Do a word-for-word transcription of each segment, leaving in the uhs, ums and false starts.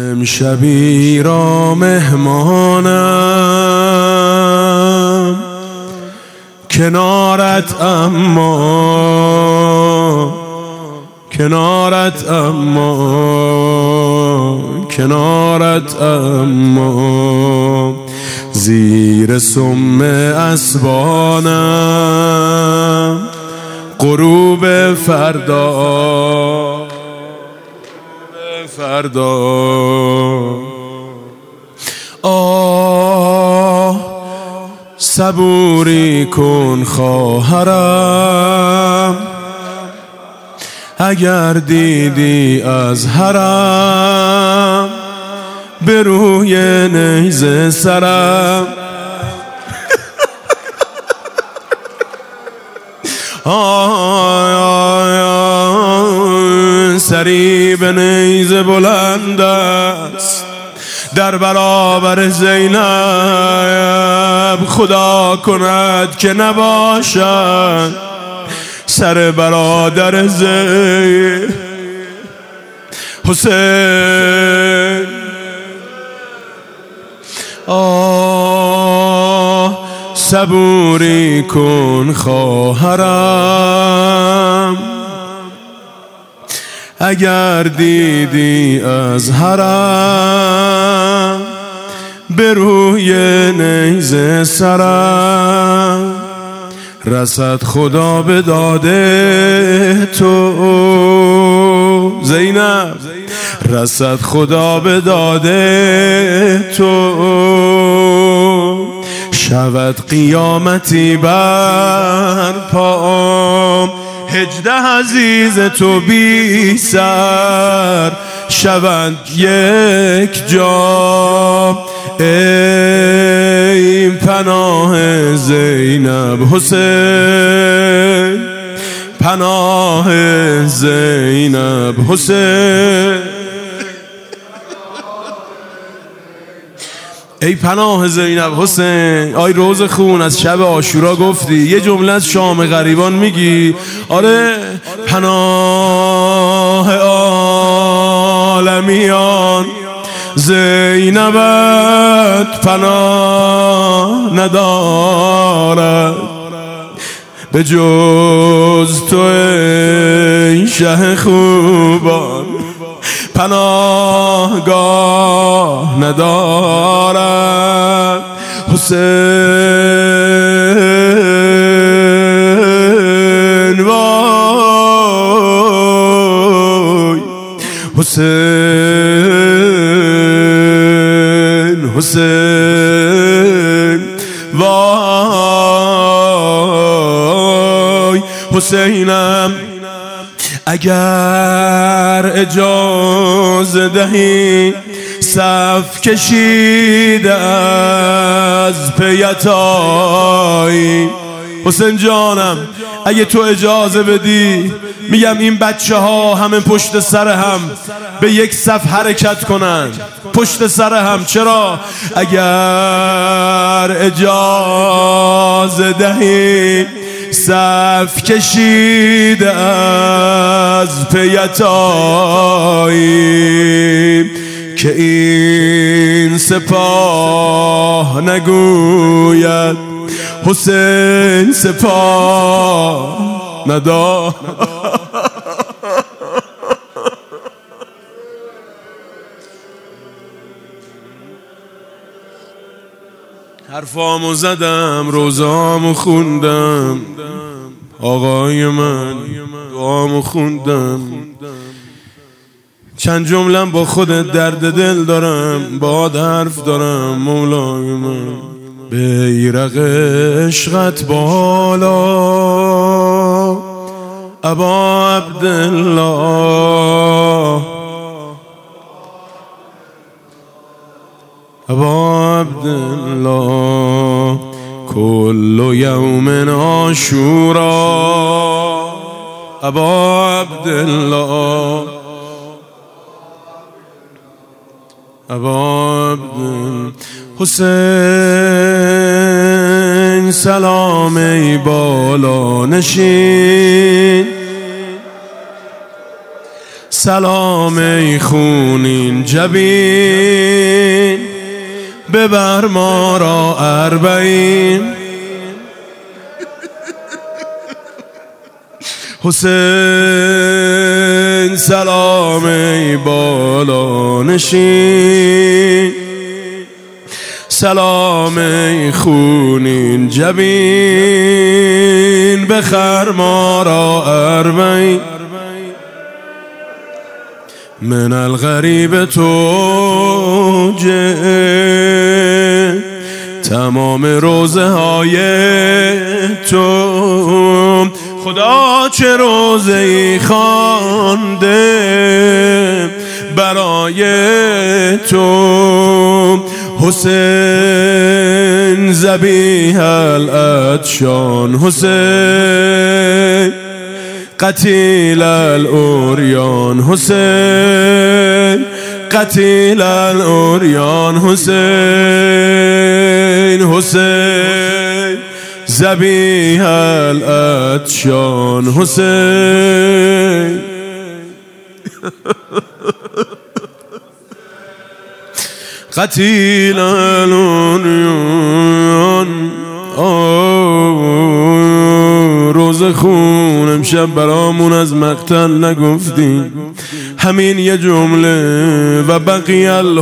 امشبی را مهمانم کنارت، اما کنارت اما کنارت اما زیر سم اسبانم غروب فردا فردا آه صبوری کن خواهرم، اگر دیدی از حرم به روی نیزه سرم سری به نیزه بلند است در برابر زینب، خدا کند که نباشد سر برادر زینب. حسین آه صبوری کن خواهرم، اگر دیدی از حرم به روی نیزه سرم. رسد خدا به داده تو زینب، رسد خدا به داده تو، شود قیامتی بر پام. هجده عزیز تو بی سر شوند یک جا، ای پناه زینب حسین، پناه زینب حسین، ای پناه زینب حسین. آی روز خون از شب عاشورا گفتی، یه جمله از شام غریبان میگی. آره پناه عالمیان زینبت پناه ندارد به جز تو ای شه خوبان، پناهگاه ندارد. حسین وای حسین حسین وای حسینم، اگر اجازه دهی صف کشیده از پیتایی. حسین جانم اگه تو اجازه بدی میگم این بچه ها همه پشت سر هم به یک صف حرکت کنن، پشت سر هم. چرا؟ اگر اجازه دهی صف کشیده از پیتایی، که این سپاه نگوید حسین سپاه ندار. حرفامو زدم، روزامو خوندم، آقای من دعامو خوندم، چند جملم با خودت درد دل دارم، باد حرف دارم مولای من. بیرق عشقت بالا ابا عبدالله، ابا عبدالله، کل یوم عاشورا ابا عبدالله، ابا عبدالله. حسین سلام ای بالا نشین، سلام ای خونین جبین ببر ما را اربعین. حسین سلام ای بالا نشین، سلام ای خونین جبین بخر ما را اربعین. من الغریب تو جه تمام روزه های تو، خدا چه روزه ای خوانده برای تو. حسین ذبیح العطشان، حسین قتیل العریان، حسین قتیل العریان، حسین حسین ذبیح العطشان، حسین قتیل العریان. روز خون امشب برامون از مقتل نگفتیم، همین یه جمله و بقی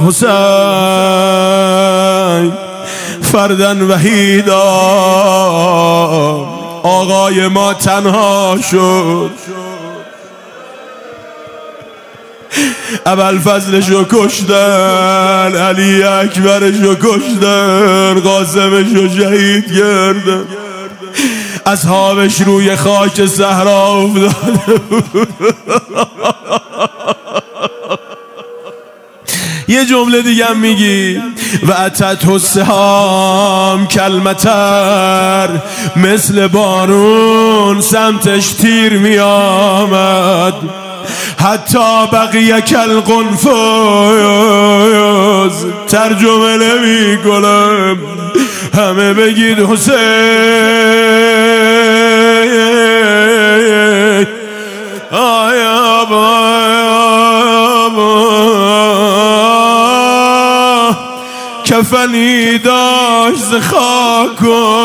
الحسین فردن وحیدا. آقای ما تنها شد، ابوالفضلشو کشتن، علی اکبرشو کشتن، قاسمشو شهید کردن، اصحابش روی خاک صحرا افتاده بود. یه جمله دیگه میگی و اتت السهام کلمتر، مثل بارون سمتش تیر میآمد، حتی بقیه کل قنفذ. ترجمه نمی کنم، همه بگید حسین. آیا با کفنی داشت ز خاک،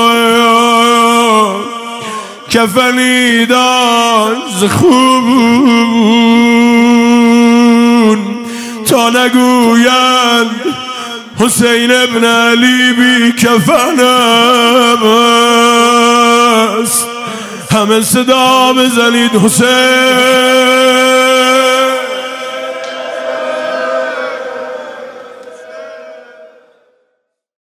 کفنی داشت ز خون، تا نگویند حسین ابن علی بی کفنم است، همه صدا بزنید حسین.